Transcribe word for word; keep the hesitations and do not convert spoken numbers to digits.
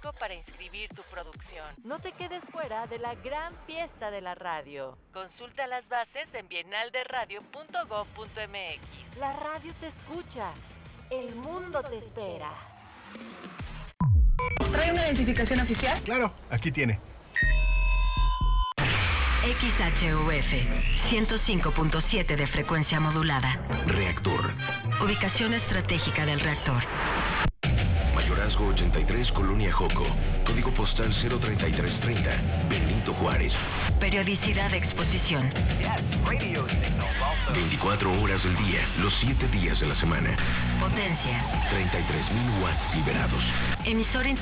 México para inscribir tu producción. No te quedes fuera de la gran fiesta de la radio. Consulta las bases en bienalderadio punto gob punto m x. La radio te escucha. El mundo te espera. ¿Trae una identificación oficial? Claro, aquí tiene. X H U F ciento cinco punto siete de frecuencia modulada. Reactor. Ubicación estratégica del reactor. Mayorazgo ochenta y tres, Colonia Joco. Código postal cero treinta y tres treinta. Benito Juárez. Periodicidad de exposición. veinticuatro horas del día, los siete días de la semana. Potencia. treinta y tres mil watts liberados. Emisor